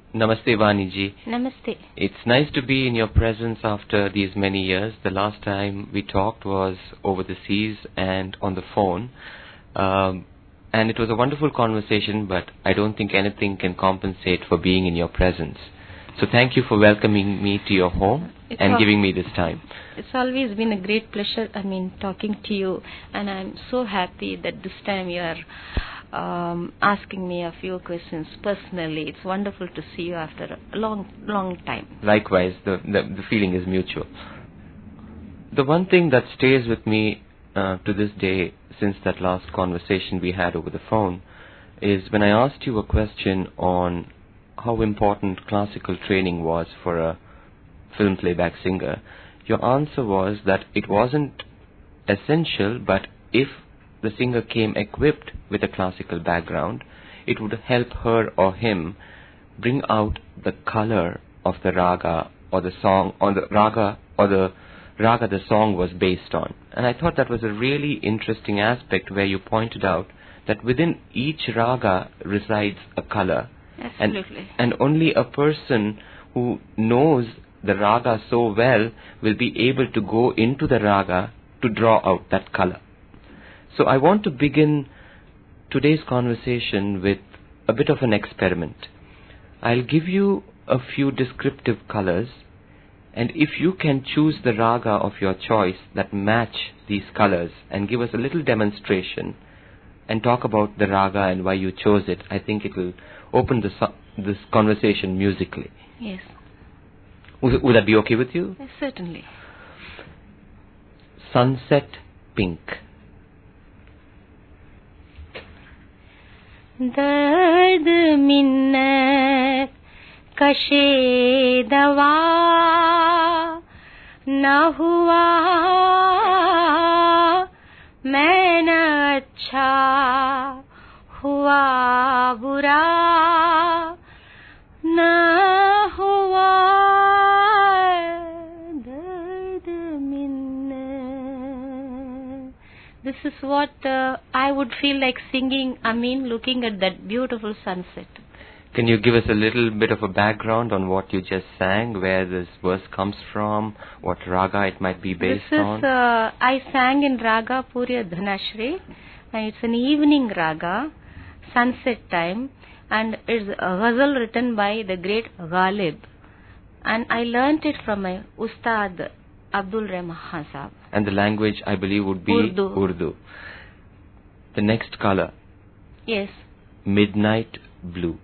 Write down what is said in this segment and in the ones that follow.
Namaste, Vani ji. Namaste. It's nice to be in your presence after these many years. The last time we talked was over the seas and on the phone. And it was a wonderful conversation, but I don't think anything can compensate for being in your presence. So thank you for welcoming me to your home and giving me this time. It's always been a great pleasure, talking to you. And I'm so happy that this time you are asking me a few questions personally. It's wonderful to see you after a long time. Likewise, the feeling is mutual. The one thing that stays with me to this day since that last conversation we had over the phone is when I asked you a question on how important classical training was for a film playback singer. Your answer was that it wasn't essential, but if the singer came equipped with a classical background, it would help her or him bring out the color of the raga or the song, or the raga or the raga the song was based on. And I thought that was a really interesting aspect where you pointed out that within each raga resides a color. Absolutely. And only a person who knows the raga so well will be able to go into the raga to draw out that color. So I want to begin today's conversation with a bit of an experiment. I'll give you a few descriptive colors, and if you can choose the raga of your choice that match these colors and give us a little demonstration and talk about the raga and why you chose it, I think it will open this conversation musically. Yes. Would that be okay with you? Yes, certainly. Sunset Pink. दर्द मिन्नत कशे दवा न हुआ मैं न अच्छा हुआ बुरा न हुआ दर्द मिन्नत. This is what I would feel like singing, looking at that beautiful sunset. Can you give us a little bit of a background on what you just sang, where this verse comes from, what raga it might be based on? I sang in Raga Purya Dhanashri, and it's an evening raga, sunset time, and it's a ghazal written by the great Ghalib. And I learnt it from my Ustad, Abdul Rahman Khan Sahab. And the language, I believe, would be Urdu. The next color. Yes. Midnight Blue.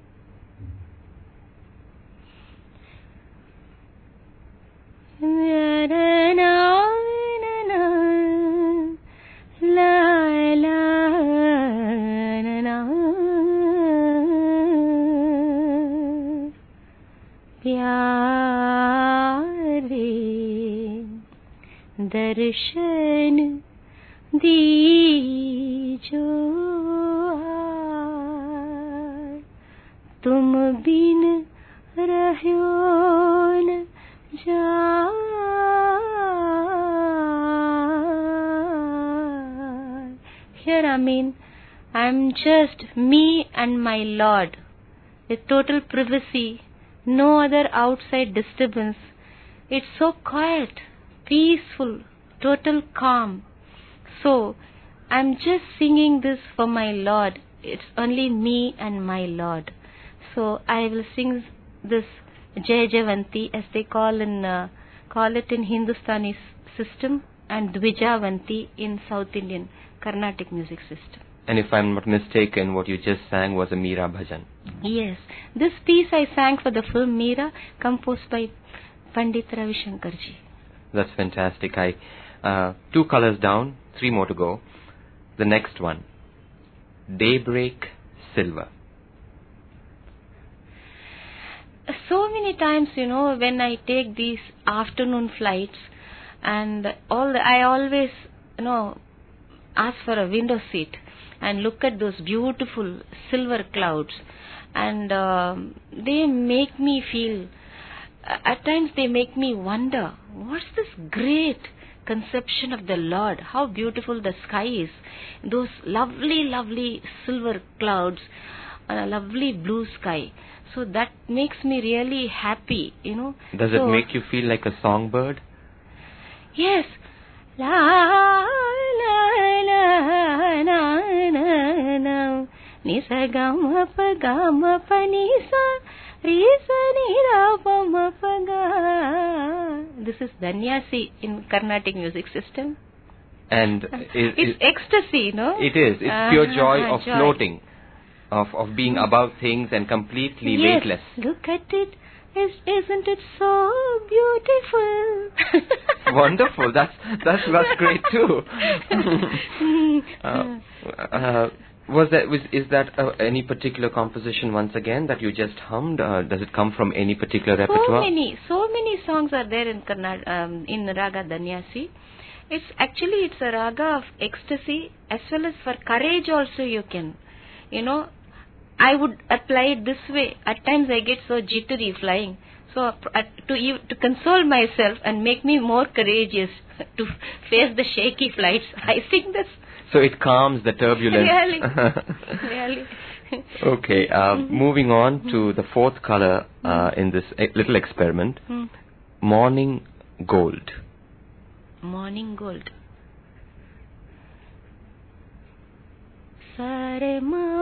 दर्शन दीजो तुम बिन रह्यो न जाए. Here I'm just me and my Lord, with total privacy, no other outside disturbance. It's so quiet, peaceful, total calm. So, I'm just singing this for my Lord. It's only me and my Lord. So, I will sing this Jai Javanti, as they call it in Hindustani system, and Dvijavanti in South Indian Carnatic music system. And if I'm not mistaken, what you just sang was a Meera bhajan. Yes. This piece I sang for the film Meera, composed by Pandit Ravi Shankar ji. That's fantastic. 2 colors down, 3 more to go. The next one, Daybreak Silver. So many times, when I take these afternoon flights, and I always, ask for a window seat and look at those beautiful silver clouds, and they make me feel, at times they make me wonder, what's this great conception of the Lord? How beautiful the sky is. Those lovely, lovely silver clouds on a lovely blue sky. So that makes me really happy, Does it make you feel like a songbird? Yes. La la la na na na ni sa ga ma pa ni sa re sa ni ra pa ma pa ga. This is Danyasi in Carnatic music system. And it's ecstasy, no? It is. It's pure joy of floating, of being above things and completely weightless. Look at it. Isn't it so beautiful? Wonderful. That's great too. Is that any particular composition once again that you just hummed? Does it come from any particular repertoire? So many songs are there in in Raga Danyasi. It's a raga of ecstasy as well as for courage also. You can, I would apply it this way. At times I get so jittery flying. So to console myself and make me more courageous to face the shaky flights, I sing this. So it calms the turbulence. Really. Okay. Moving on to the fourth color in this little experiment. Morning gold. Morning gold. Sare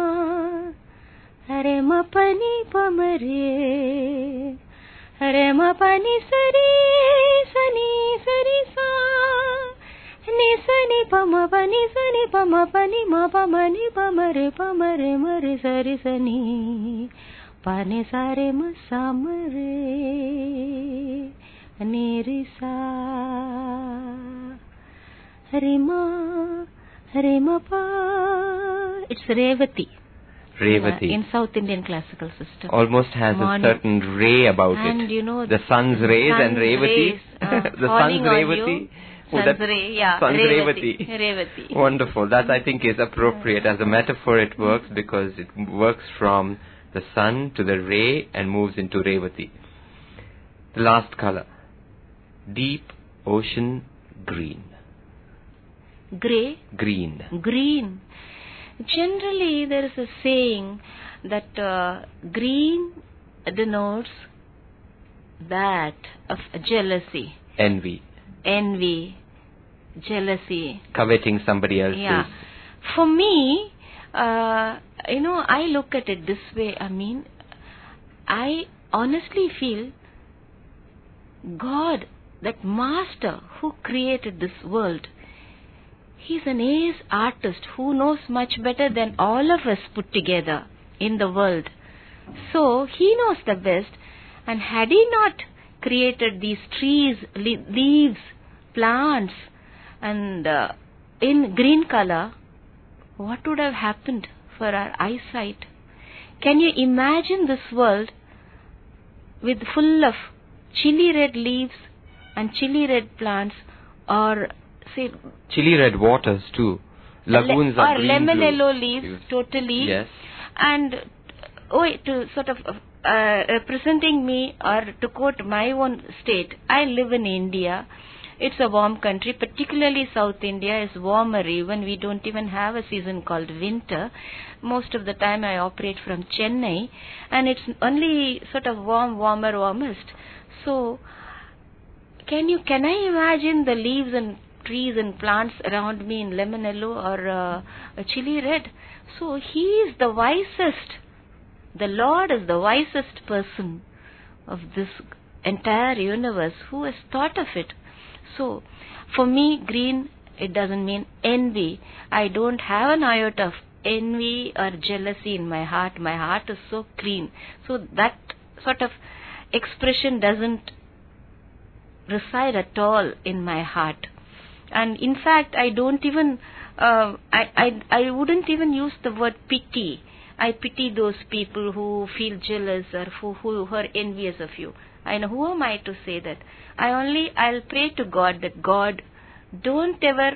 ma pani pamare, hare ma pani sani sari sa, ni sani pama pani ma pamani pamare mare sari sani, pane sare ma samare, neri sa, hare ma pa. It's Revati. Revati. In South Indian classical system. Almost has a certain ray about and it. The sun's rays and Revati. The sun's Revati. Sun's ray, yeah. Sun's Revati. Wonderful. That I think is appropriate. As a metaphor it works because it works from the sun to the ray and moves into Revati. The last color. Deep ocean green. Grey? Green. Green. Generally, there is a saying that green denotes that of jealousy. Envy. Jealousy. Coveting somebody else's. Yeah. For me, I look at it this way. I honestly feel God, that master who created this world, he's an ace artist who knows much better than all of us put together in the world. So, he knows the best. And had he not created these trees, leaves, plants, and in green color, what would have happened for our eyesight? Can you imagine this world with full of chili red leaves and chili red plants, or say chili red waters too. Lagoons are green, lemon blue. yellow leaves, totally. Yes. And to sort of representing me, or to quote my own state, I live in India. It's a warm country, particularly South India is warmer even. We don't even have a season called winter. Most of the time I operate from Chennai, and it's only sort of warmest. So, can I imagine the leaves and trees and plants around me in lemon yellow or a chili red? So, he is the wisest. The Lord is the wisest person of this entire universe who has thought of it. So, for me, green, it doesn't mean envy. I don't have an iota of envy or jealousy in my heart. My heart is so clean. So, that sort of expression doesn't reside at all in my heart. And in fact, I don't even, I wouldn't even use the word pity. I pity those people who feel jealous or who are envious of you. I know, who am I to say that? I'll pray to God that God, don't ever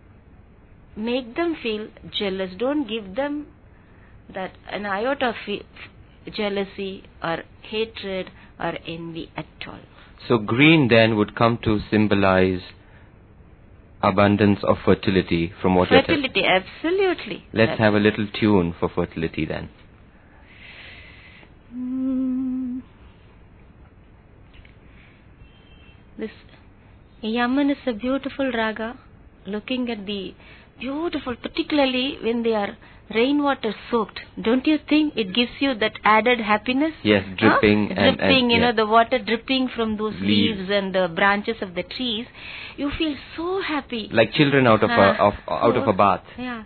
make them feel jealous. Don't give them that an iota of jealousy or hatred or envy at all. So green then would come to symbolize abundance of fertility from what you're Fertility, absolutely. Let's have a little tune for fertility then. This Yaman is a beautiful raga. Looking at the beautiful, particularly when they are rainwater soaked. Don't you think it gives you that added happiness? Yes, dripping. Dripping, and you know, yeah. the water dripping from those leaves and the branches of the trees. You feel so happy. Like children out of a bath. Yeah.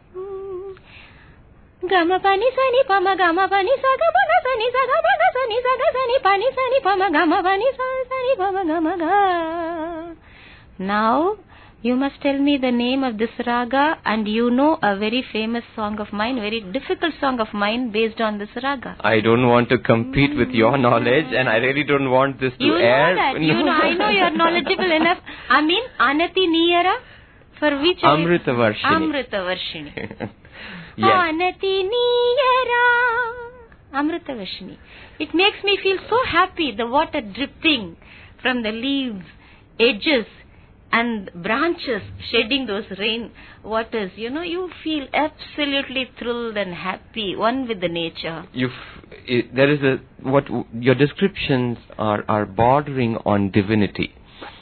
Gama pani sani pama gama pani saga pana sani saga pana sani saga sani pani sani pama gama pani sani pama gama ga. Now you must tell me the name of this raga, and you know a very famous song of mine, very difficult song of mine based on this raga. I don't want to compete with your knowledge, and I really don't want this to air. You know that. You know, I know you are knowledgeable enough. I mean, Anati Niyara, for which Amritavarshini. Amritavarshini. Yes. Anati Niyara, Amritavarshini. It makes me feel so happy, the water dripping from the leaves, edges, and branches shedding those rain waters. You know, you feel absolutely thrilled and happy, one with the nature. There is what your descriptions are bordering on divinity,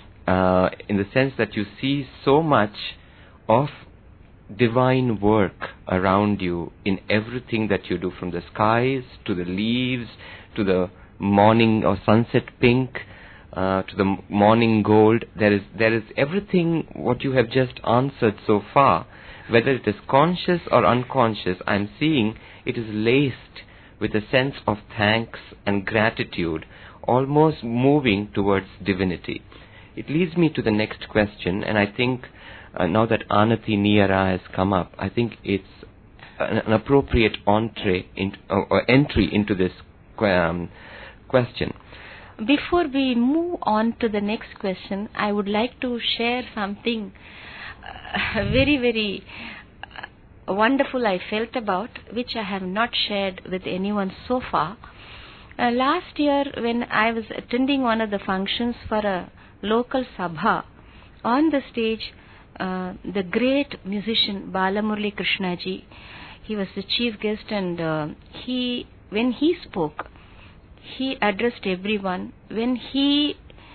in the sense that you see so much of divine work around you in everything that you do, from the skies to the leaves to the morning or sunset pink, to the morning gold. There is everything what you have just answered so far, whether it is conscious or unconscious. I'm seeing it is laced with a sense of thanks and gratitude, almost moving towards divinity. It leads me to the next question, and I think now that Anati Niyara has come up, I think it's an appropriate entry into this question. Before we move on to the next question, I would like to share something very, very wonderful I felt about, which I have not shared with anyone so far. Last year, when I was attending one of the functions for a local sabha, on the stage, the great musician Balamurali Krishnaji, he was the chief guest, and when he spoke, he addressed everyone. When he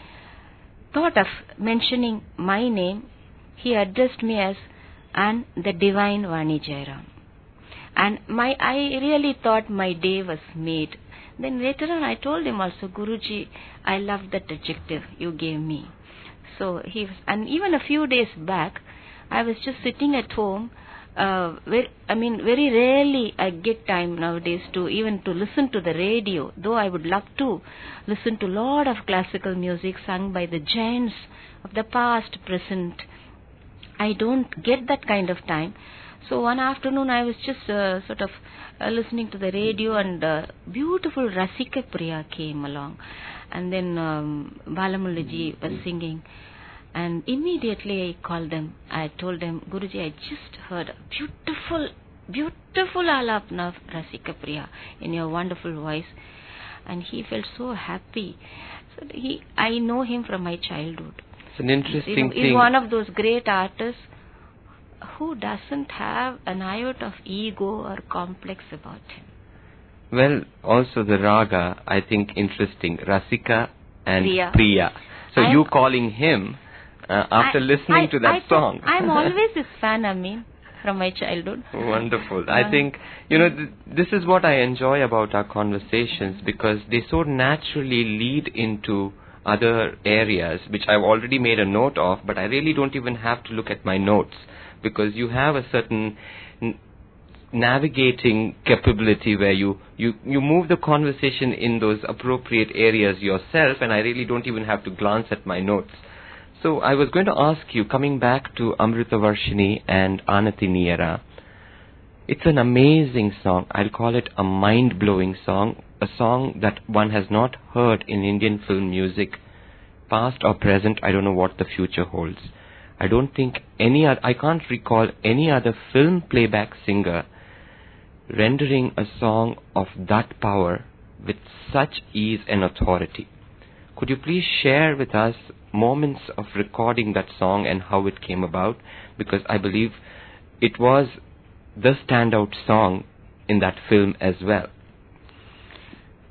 thought of mentioning my name, he addressed me as the Divine Vani Jairam. And I really thought my day was made. Then later on I told him also, Guruji, I love that adjective you gave me. So and even a few days back, I was just sitting at home. Very rarely I get time nowadays to listen to the radio, though I would love to listen to a lot of classical music sung by the giants of the past, present. I don't get that kind of time. So one afternoon I was just listening to the radio, and beautiful Rasika Priya came along, and then Balamurali was singing. And immediately I called them. I told them, Guruji, I just heard a beautiful alapna of Rasika Priya in your wonderful voice. And he felt so happy. So I know him from my childhood. It's an interesting thing. He's one of those great artists who doesn't have an iota of ego or complex about him. Well, also the raga, I think interesting. Rasika and Priya. So you calling him after listening to that song. I'm always his fan, from my childhood. Wonderful. I think, this is what I enjoy about our conversations, because they so naturally lead into other areas, which I've already made a note of, but I really don't even have to look at my notes, because you have a certain navigating capability where you move the conversation in those appropriate areas yourself, and I really don't even have to glance at my notes. So I was going to ask you, coming back to Amritavarshini and Anati Niyara, it's an amazing song. I'll call it a mind-blowing song, a song that one has not heard in Indian film music, past or present. I don't know what the future holds. I don't think I can't recall any other film playback singer rendering a song of that power with such ease and authority. Could you please share with us moments of recording that song and how it came about? Because I believe it was the standout song in that film as well.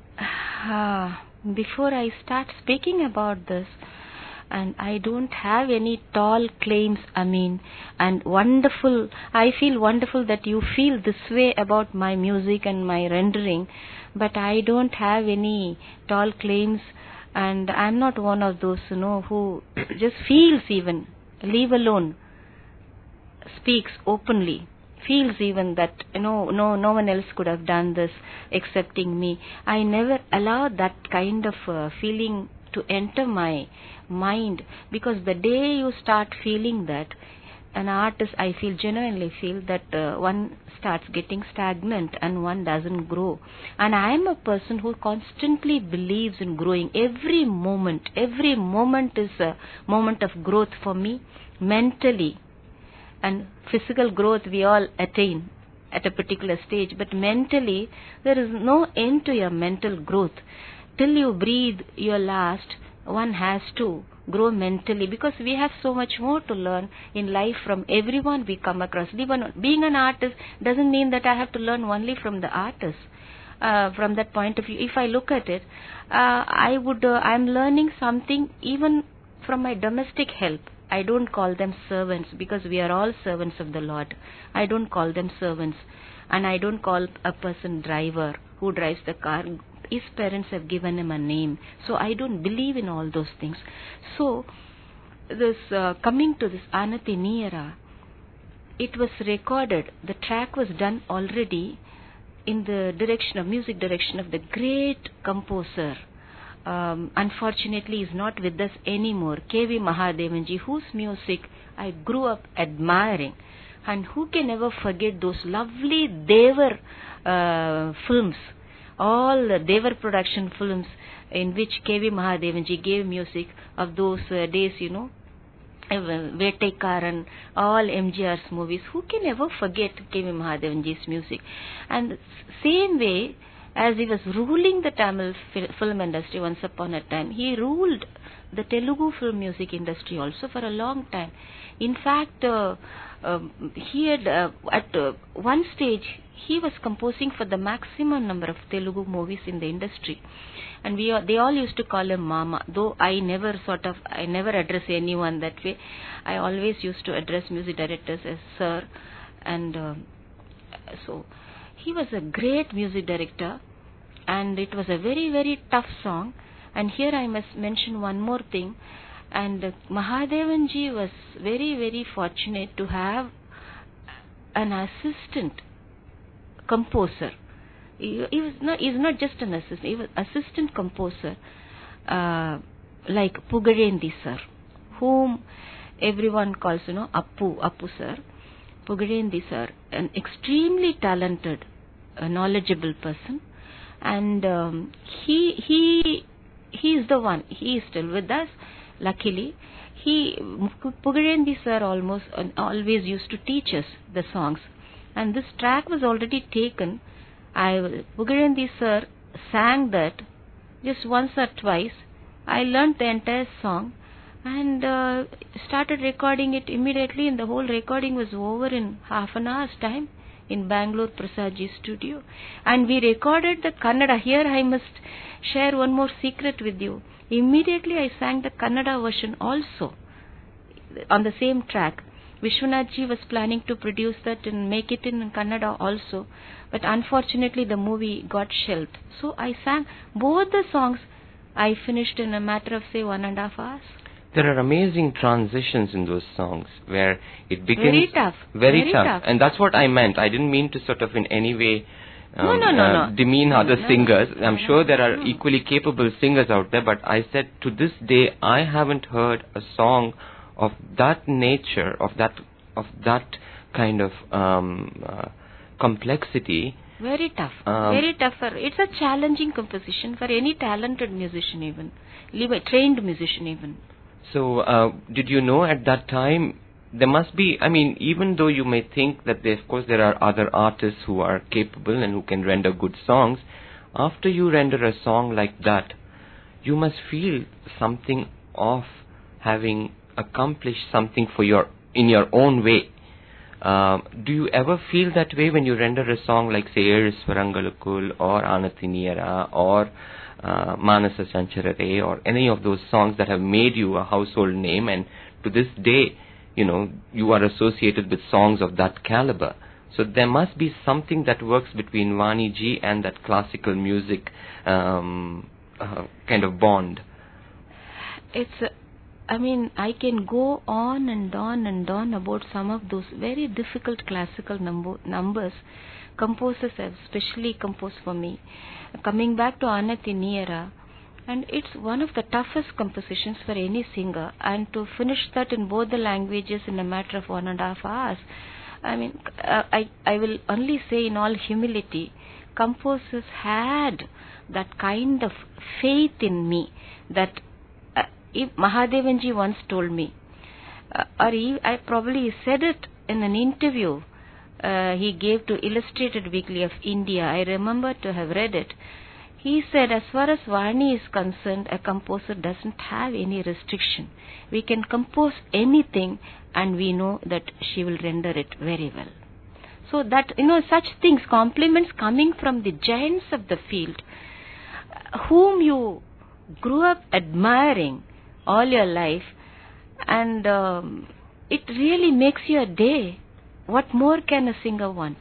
Before I start speaking about this, and I don't have any tall claims, and wonderful, I feel wonderful that you feel this way about my music and my rendering, but I don't have any tall claims, and I'm not one of those, who just feels even, leave alone, speaks openly, feels even that no one else could have done this excepting me. I never allow that kind of feeling to enter my mind, because the day you start feeling that, an artist, I genuinely feel that one starts getting stagnant and one doesn't grow. And I am a person who constantly believes in growing. Every moment is a moment of growth for me, mentally. And physical growth we all attain at a particular stage, but mentally there is no end to your mental growth. Till you breathe your last, one has to grow mentally, because we have so much more to learn in life from everyone we come across. Even being an artist doesn't mean that I have to learn only from the artist. From that point of view, if I look at it, I'm learning something even from my domestic help. I don't call them servants, because we are all servants of the Lord. I don't call them servants, and I don't call a person driver who drives the car. His parents have given him a name, so I don't believe in all those things. So this coming to this Anati Niyara, it was recorded, the track was done already in the music direction of the great composer. Unfortunately is not with us anymore, K.V. Mahadevanji, whose music I grew up admiring. And who can ever forget those lovely Devar films, all Devar production films in which K.V. Mahadevanji gave music of those days, Vettaikaran, all MGR's movies. Who can ever forget K.V. Mahadevanji's music? And same way, as he was ruling the Tamil film industry once upon a time, he ruled the Telugu film music industry also for a long time. In fact, he had at one stage he was composing for the maximum number of Telugu movies in the industry, and they all used to call him Mama. Though I never address anyone that way. I always used to address music directors as Sir, and so he was a great music director, and it was a very, very tough song. And here I must mention one more thing. And Mahadevanji was very, very fortunate to have an assistant composer. He's not just an assistant, he was assistant composer, like Pugarendi sir, whom everyone calls, Appu sir. Pugarendi sir, an extremely talented, knowledgeable person, and he is the one. He is still with us, luckily. Pugarendi sir always used to teach us the songs, and this track was already taken. Pugarendi sir sang that just once or twice. I learnt the entire song and started recording it immediately, and the whole recording was over in half an hour's time in Bangalore Prasadji studio. And we recorded the Kannada. Here I must share one more secret with you. Immediately I sang the Kannada version also on the same track. Vishwanathji was planning to produce that and make it in Kannada also, but unfortunately the movie got shelved. So I sang both the songs. I finished in a matter of, say, 1.5 hours. There are amazing transitions in those songs where it begins very tough. Very tough. And that's what I meant. I didn't mean to sort of in any way demean other singers. I'm sure there are equally capable singers out there, but I said to this day I haven't heard a song of that nature, of that kind of complexity. Very tough. Very tough. It's a challenging composition for any talented musician, even trained musician even. So, did you know at that time, there must be, even though you may think that of course there are other artists who are capable and who can render good songs, after you render a song like that, you must feel something of having accomplished something in your own way. Do you ever feel that way when you render a song like, say, Eris Varangalukul or Anati Niyara or Manasa Sancharare or any of those songs that have made you a household name, and to this day, you are associated with songs of that caliber. So there must be something that works between Vani ji and that classical music kind of bond. I can go on and on and on about some of those very difficult classical numbers composers have specially composed for me. Coming back to Anati Neera, and it's one of the toughest compositions for any singer, and to finish that in both the languages in a matter of 1.5 hours, I will only say in all humility, composers had that kind of faith in me that if Mahadevanji once told me, I probably said it in an interview he gave to Illustrated Weekly of India. I remember to have read it. He said, as far as Vani is concerned, a composer doesn't have any restriction. We can compose anything and we know that she will render it very well. So that, such things, compliments coming from the giants of the field, whom you grew up admiring all your life, and it really makes your day. What more can a singer want?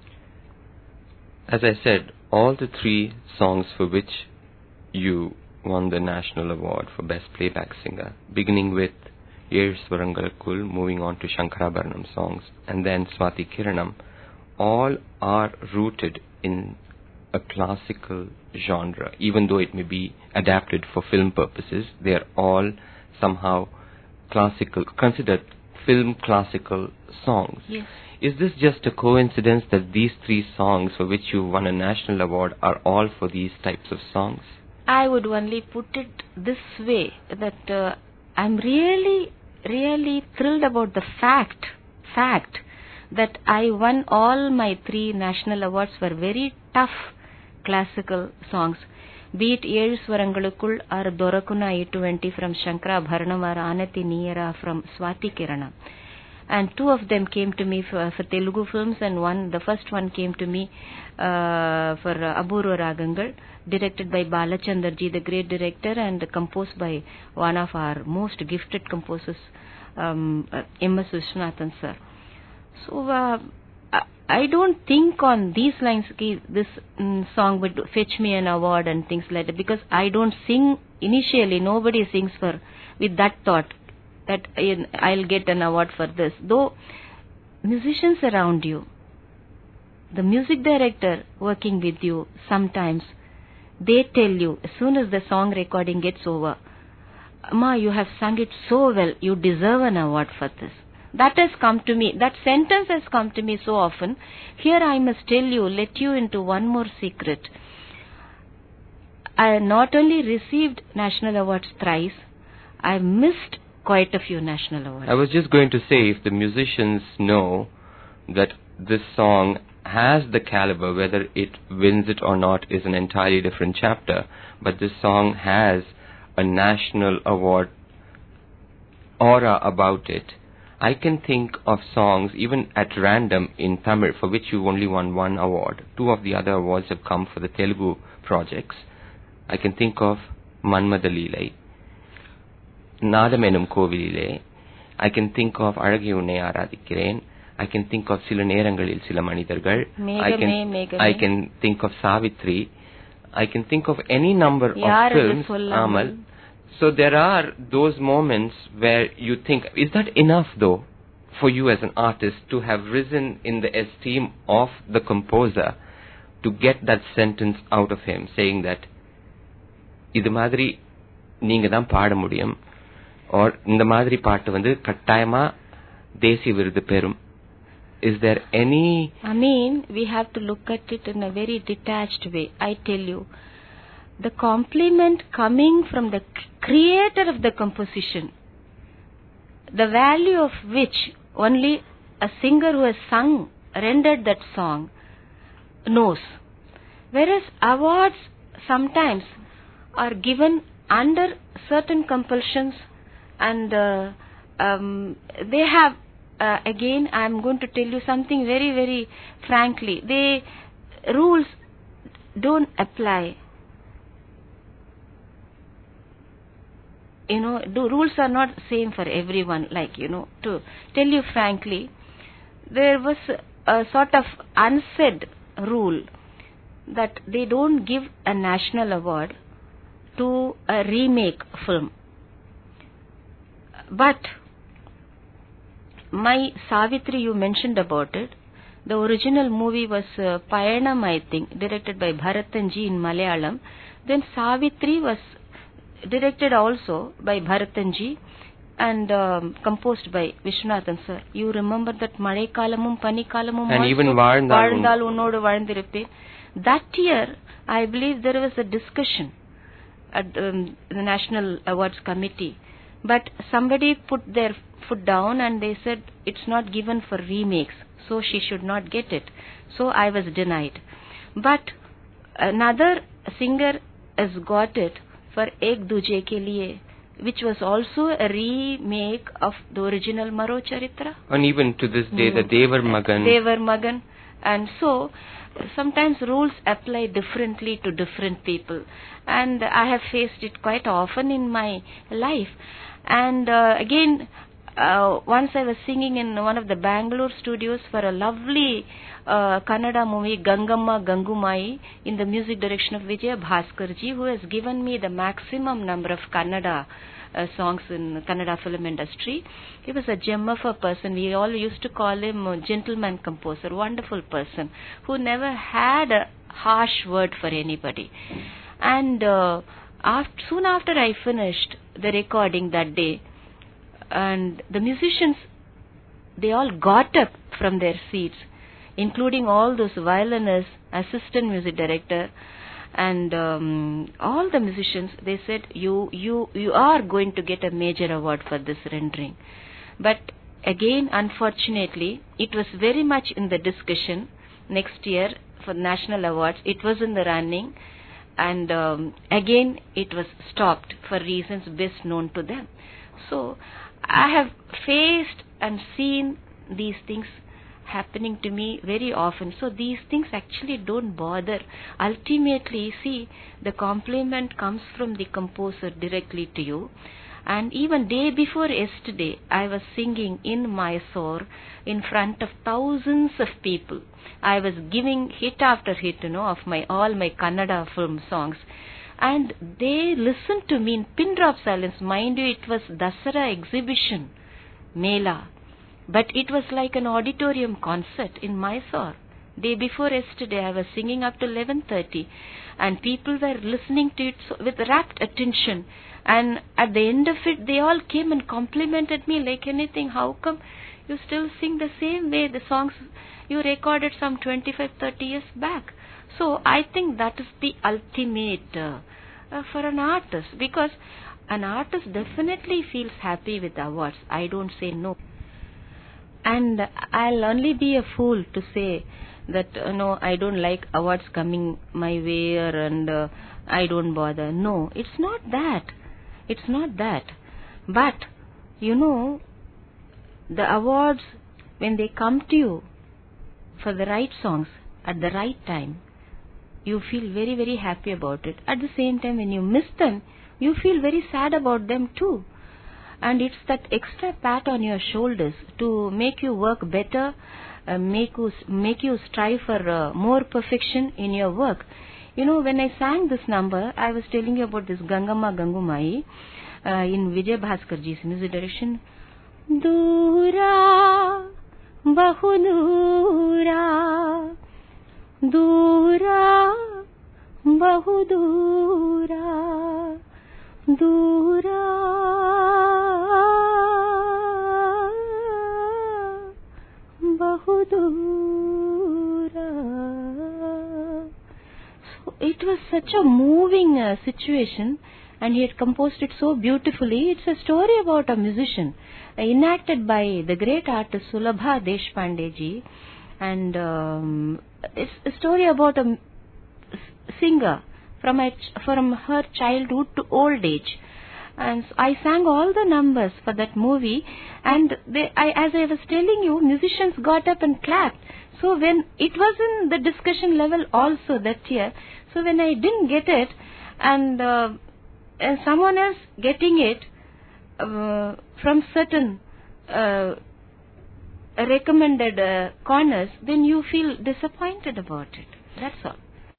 As I said, all the 3 songs for which you won the National Award for Best Playback Singer, beginning with Yer Swarangalakul, moving on to Shankarabharanam songs, and then Swati Kiranam, all are rooted in a classical genre. Even though it may be adapted for film purposes, they are all somehow classical, considered film classical songs. Yes. Is this just a coincidence that these 3 songs for which you won a national award are all for these types of songs? I would only put it this way, that I'm really, really thrilled about the fact that I won all my 3 national awards for very tough classical songs. Be it Yer Swarangalakul or Dorakuna 820 from Shankarabharanam or Anati Neera from Swati Kiranam. And 2 of them came to me for Telugu films, and the first one came to me for Apurva Ragangal, directed by Balachandarji, the great director, and composed by one of our most gifted composers, M.S. Vishwanathan sir. So I don't think on these lines, this song would fetch me an award and things like that, because I don't sing initially. Nobody sings with that thought that I'll get an award for this. Though musicians around you, the music director working with you, sometimes they tell you as soon as the song recording gets over, "Ma, you have sung it so well, you deserve an award for this." That has come to me. That sentence has come to me so often. Here I must tell you, let you into one more secret. I not only received national awards thrice, I missed quite a few national awards. I was just going to say, if the musicians know that this song has the caliber, whether it wins it or not is an entirely different chapter, but this song has a national award aura about it. I can think of songs, even at random in Tamil, for which you only won 1 award. 2 of the other awards have come for the Telugu projects. I can think of Manmada Leelai, Nadamenum Kovilile. I can think of Azhage Unnai Aaradhikkiren. I can think of Sila Nerangalil Sila Manidargal. I can think of Savitri. I can think of any number of films. Amal. So there are those moments where you think, is that enough though for you as an artist to have risen in the esteem of the composer to get that sentence out of him saying that இது மாதிரி நீங்க தான் பாட முடியும், or இந்த மாதிரி பாட்டு வந்து கட்டாயமா தேசிய விருது பெறும்? Is there any... we have to look at it in a very detached way. I tell you, the compliment coming from the creator of the composition, the value of which only a singer who has rendered that song knows. Whereas awards sometimes are given under certain compulsions, and they have, again, I am going to tell you something very, very frankly, rules don't apply the rules are not same for everyone. Like, to tell you frankly, there was a sort of unsaid rule that they don't give a national award to a remake film. But my Savitri, you mentioned about it. The original movie was Payanam, I think, directed by Bharatanji in Malayalam. Then Savitri was directed also by Bharatanji and composed by Vishwanathan sir. You remember that Malai Kalamum, Pani Kalamum, and even Varndal Unnodu Varndiruppe. That year, I believe there was a discussion at the National Awards Committee. But somebody put their foot down and they said it's not given for remakes, so she should not get it. So I was denied. But another singer has got it for Ek Duje Ke Liye, which was also a remake of the original Maro Charitra. And even to this day, the Devar Magan. Devar Magan. And so, sometimes rules apply differently to different people. And I have faced it quite often in my life. And again, once I was singing in one of the Bangalore studios for a lovely Kannada movie, Gangamma Gangumai, in the music direction of Vijaya Bhaskarji, who has given me the maximum number of Kannada songs in Kannada film industry. He was a gem of a person. We all used to call him a gentleman composer, wonderful person, who never had a harsh word for anybody. And soon after I finished the recording that day, and the musicians, they all got up from their seats, including all those violinists, assistant music director, and all the musicians. They said, you are going to get a major award for this rendering. But again, unfortunately, it was very much in the discussion. Next year for national awards, it was in the running, and again it was stopped for reasons best known to them. So I have faced and seen these things happening to me very often. So these things actually don't bother. Ultimately, see, the compliment comes from the composer directly to you. And even day before yesterday, I was singing in Mysore in front of thousands of people. I was giving hit after hit, of all my Kannada film songs. And they listened to me in pin drop silence. Mind you, it was Dasara exhibition, Mela. But it was like an auditorium concert in Mysore. Day before yesterday, I was singing up to 11:30, and people were listening to it with rapt attention. And at the end of it, they all came and complimented me like anything. How come you still sing the same way the songs you recorded some 25-30 years back? So I think that is the ultimate for an artist, because an artist definitely feels happy with awards. I don't say no. And I'll only be a fool to say that, no, I don't like awards coming my way and I don't bother. No, it's not that. It's not that. But, the awards, when they come to you for the right songs at the right time, you feel very, very happy about it. At the same time, when you miss them, you feel very sad about them too. And it's that extra pat on your shoulders to make you work better, make you strive for more perfection in your work. When I sang this number, I was telling you about this Gangamma Gangumai in Vijay Bhaskarji's music direction. Dura, bahu dura, dura, bahu dura, dura, bahu dura. So it was such a moving situation, and he had composed it so beautifully. It's a story about a musician, enacted by the great artist Sulabha Deshpande ji, and it's a story about a singer from her childhood to old age. And so I sang all the numbers for that movie, and as I was telling you, musicians got up and clapped. So when it was in the discussion level also that year, so when I didn't get it, and someone else getting it, from certain recommended corners, then you feel disappointed about it. That's all.